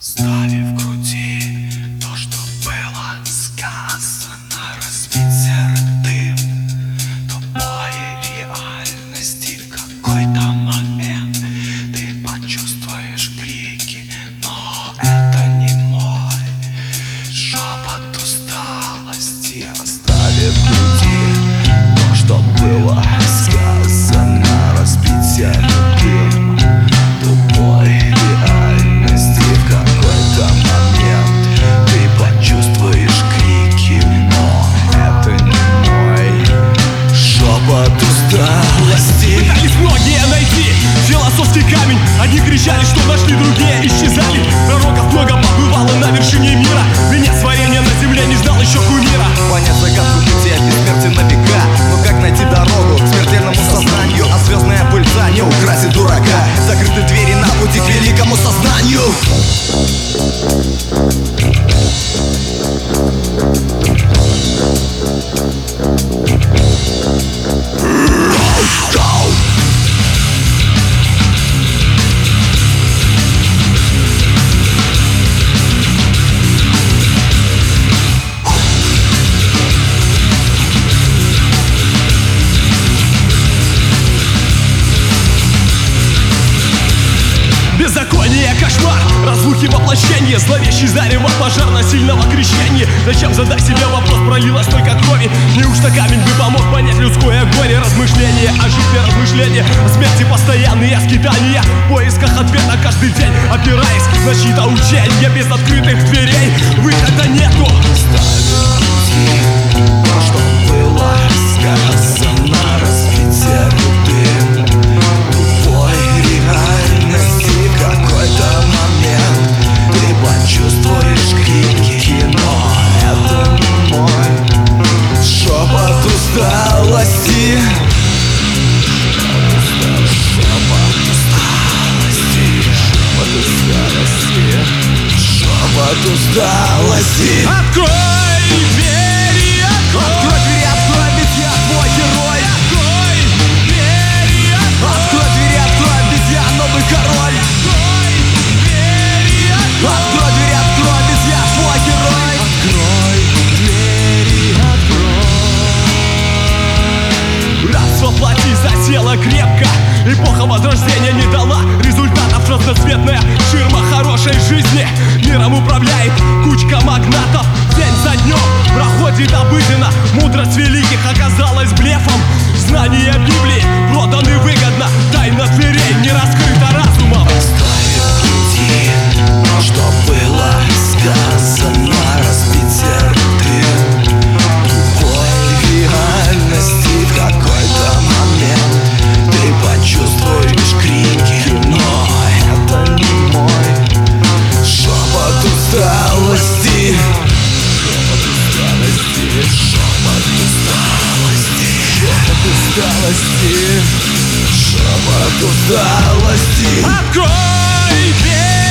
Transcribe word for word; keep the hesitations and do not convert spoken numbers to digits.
Стави в груди то, что было сказано, разбиться ртым тупой реальности. В какой-то момент ты почувствуешь крики, но это не мой шепот усталости. Остави в груди то, что было сказано, разбиться ртым тупой реальности. В какой-то момент ты почувствуешь крики, но это не мой шепот усталости. Пытались многие найти философский камень. Одни кричали, что нашли, другие исчезали. Пророков много побывало на вершине мира. Венец творения на земле не ждал еще кумира. Понять загадку пути от бессмертия на века. Но как найти дорогу к смертельному сознанию? А звездная пыльца не украсит дурака. Закрыты двери на пути к великому сознанию. Беззаконие, кошмар, разлуки воплощения, зловещий зарево, пожар насильного крещения. Зачем, задай себе вопрос, пролилось столько крови? Неужто камень бы помог понять людское горе? Размышления о жизни, размышления о смерти, постоянные скитания в поисках ответа каждый день, опираясь на чьи-то учения. Без открытых дверей выхода нету. То, что было сказано, разбиться ртым тупой реальности. В какой-то момент ты почувствуешь крики, но это не мой шепот усталости. Шепот усталости, шепот усталости, шепот усталости. Открой двери, открой! Открой двери, открой, ведь я твой герой. Открой двери, Открой двери, открой, ведь я новый король. открой двери, Открой двери, открой, ведь я твой герой. Открой двери, открой. раз воплоти засела крепко. Эпоха возрождения не дала результатов. Разноцветная ширма хорошей жизни миром управляет кучка магнатов. День за днем проходит обыденно. Мудрость великих оказалась блефом. Знания Библии проданы выгодно. Тайна дверей не раскрыта разумом. Стави в груди то, что было сказано, разбиться ртым тупой реальности. В какой-то момент ты почувствуешь крики, но это не мой шепот усталости. Шепот усталости, шепот усталости, шепот усталости, шепот усталости. Открой дверь!